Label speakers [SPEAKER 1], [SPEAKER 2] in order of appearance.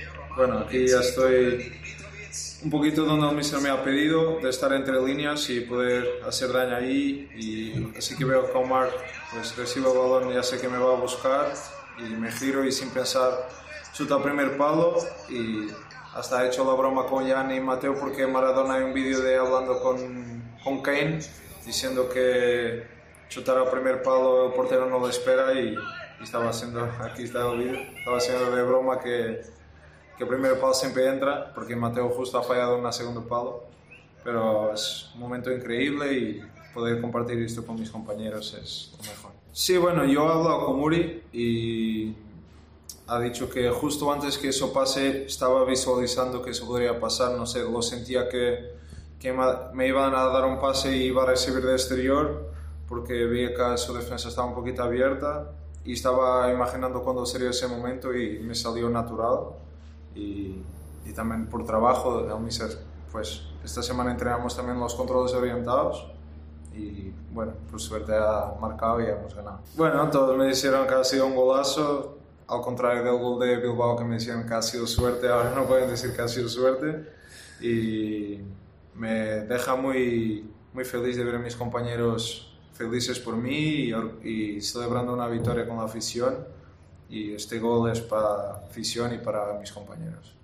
[SPEAKER 1] Bueno, aquí ya estoy un poquito donde el míster me ha pedido, de estar entre líneas y poder hacer daño ahí. Y así que veo que Omar pues recibe el balón, ya sé que me va a buscar y me giro y sin pensar chuta al primer palo. Y hasta he hecho la broma con Yanni y Mateo porque en Maradona hay un vídeo de hablando con Kane diciendo que chutar al primer palo el portero no lo espera y estaba haciendo, aquí está el vídeo, estaba haciendo de broma que el primer palo siempre entra porque Mateo justo ha fallado en el segundo palo, pero es un momento increíble y poder compartir esto con mis compañeros es lo mejor. Sí, bueno, yo he hablado con Muri y ha dicho que justo antes que eso pase estaba visualizando que eso podría pasar, no sé, lo sentía que me iban a dar un pase y iba a recibir de exterior porque veía que su defensa estaba un poquito abierta y estaba imaginando cuándo sería ese momento y me salió natural. Y también por trabajo, pues esta semana entrenamos también los controles orientados y bueno, por suerte ha marcado y hemos ganado. Bueno, todos me dijeron que ha sido un golazo, al contrario del gol de Bilbao que me decían que ha sido suerte, ahora no pueden decir que ha sido suerte y me deja muy feliz de ver a mis compañeros felices por mí y celebrando una victoria con la afición. Y este gol es para afición y para mis compañeros.